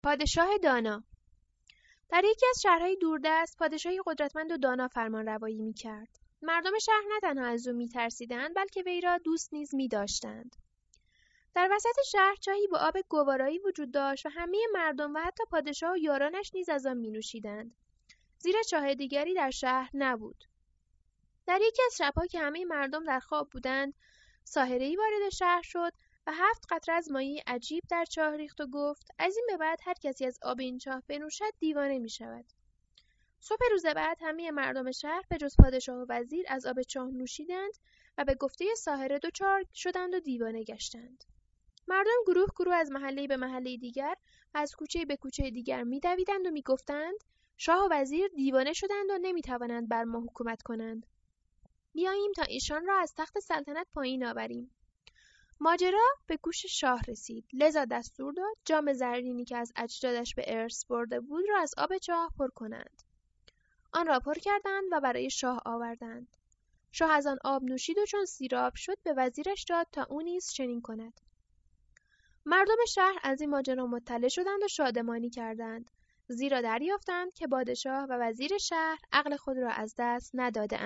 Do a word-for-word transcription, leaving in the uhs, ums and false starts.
پادشاه دانا. در یکی از شهرهای دوردست پادشاهی قدرتمند و دانا فرمانروایی می‌کرد. مردم شهر نه تنها از او می‌ترسیدند بلکه وی را دوست نیز می‌داشتند. در وسط شهر چاهی با آب گوارایی وجود داشت و همه مردم و حتی پادشاه و یارانش نیز از آن می‌نوشیدند، زیرا چاه دیگری در شهر نبود. در یکی از شب‌ها که همه مردم در خواب بودند، ساحره‌ای وارد شهر شد و هفت قطره از مایع عجیب در چاه ریخت و گفت از این به بعد هر کسی از آب این چاه بنوشد دیوانه می شود. صبح روز بعد همه مردم شهر به جز پادشاه و وزیر از آب چاه نوشیدند و به گفته ساحره دچار شدند و دیوانه گشتند. مردم گروه گروه از محله به محله دیگر و از کوچه به کوچه دیگر می دویدند و می گفتند شاه و وزیر دیوانه شدند و نمی توانند بر ما حکومت کنند. بیاییم تا ایشان را از تخت سلطنت پایین آوریم. ماجرا به گوش شاه رسید، لذا دستور داد جام زرینی که از اجدادش به ارث برده بود را از آب چاه پر کنند. آن را پر کردند و برای شاه آوردند. شاه از آن آب نوشید و چون سیراب شد به وزیرش داد تا او نیز چنین کند. مردم شهر از این ماجرا مطلع شدند و شادمانی کردند، زیرا دریافتند که پادشاه و وزیر شهر عقل خود را از دست نداده‌اند.